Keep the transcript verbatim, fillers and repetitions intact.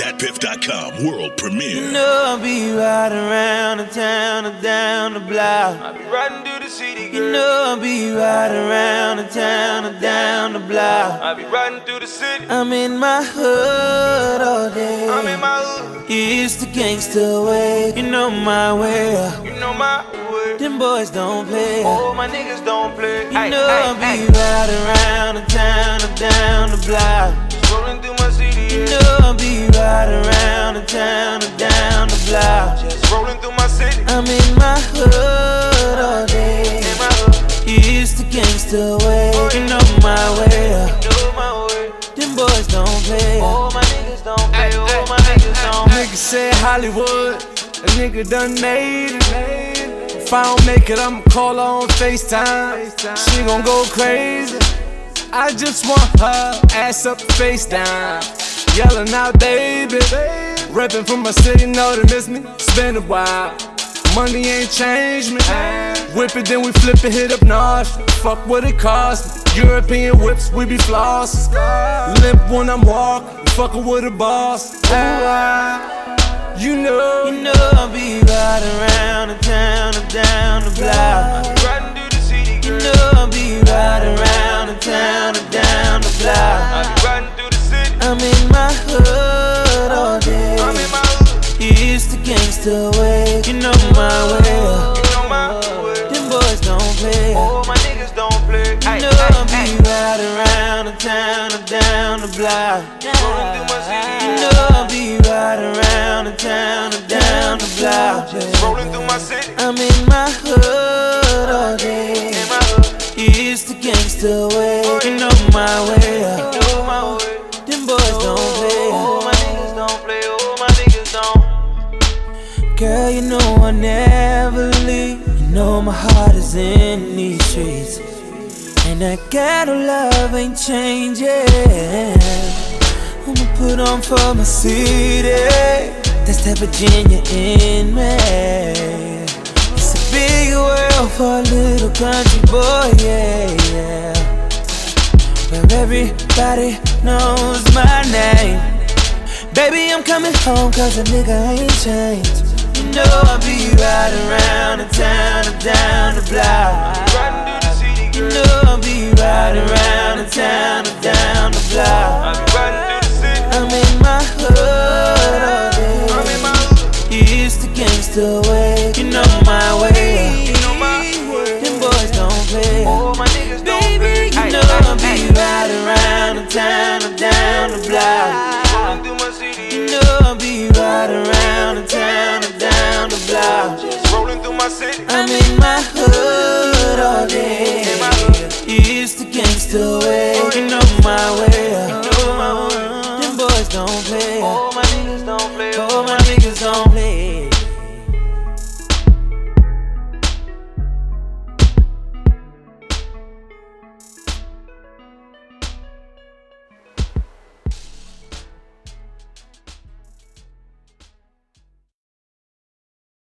dat piff dot com world premiere. You know I'll be riding around the town and down the block. I be riding through the city, girl. You know I'll be riding around the town and down the block. I be riding through the city. I'm in my hood all day. I'm in my hood. It's the gangsta way. You know my way. You know my way. Them boys don't play. Oh, my niggas don't play. You know I'll be riding around the town and down the block. Rolling through my city, yeah. You know I'll be riding around the town and down the block. Just rolling through my city. I'm in my hood all day. In my hood. It's the gangsta way. You know my way. You know my way. Them boys don't play. Oh, my niggas don't play. Oh, my niggas don't. Nigga said Hollywood, a nigga done made it. If I don't make it, I'ma call her on FaceTime. She gon' go crazy. I just want her ass up, face down. Yelling out, baby. Reppin' from my city, know they miss me. It's been a while. Money ain't changed me. Whip it, then we flip it, hit up north. Fuck what it cost. European whips, we be floss. Limp when I'm walking, fuckin' with a boss. You know, You know I'll be riding around the town and down the block. Riding through the city, You girl. know I'll be riding around the town and down the I block. be riding through the city. I'm in my hood all day. I'm in my hood. It's the gangsta way. You know my way. You know my way. Them boys don't play. Oh, my niggas don't play. You know I'll be riding around the town and down the block. Rolling through my city. You know I'll be riding around the town and down the block. Rolling through my city. I'm in my hood all day. In my hood. It's the gangsta way. You know my way. You know my way. Them boys don't play. Oh, my niggas don't play. Oh, my niggas don't. Girl, you know I never leave. You know my heart is in these streets. And that ghetto love ain't changing. I'ma put on for my city. That's that Virginia in me. It's a big world for a little country boy, yeah, yeah. Where everybody knows my name. Baby, I'm coming home cause a nigga ain't changed. You know I'll be riding around the town and down the block.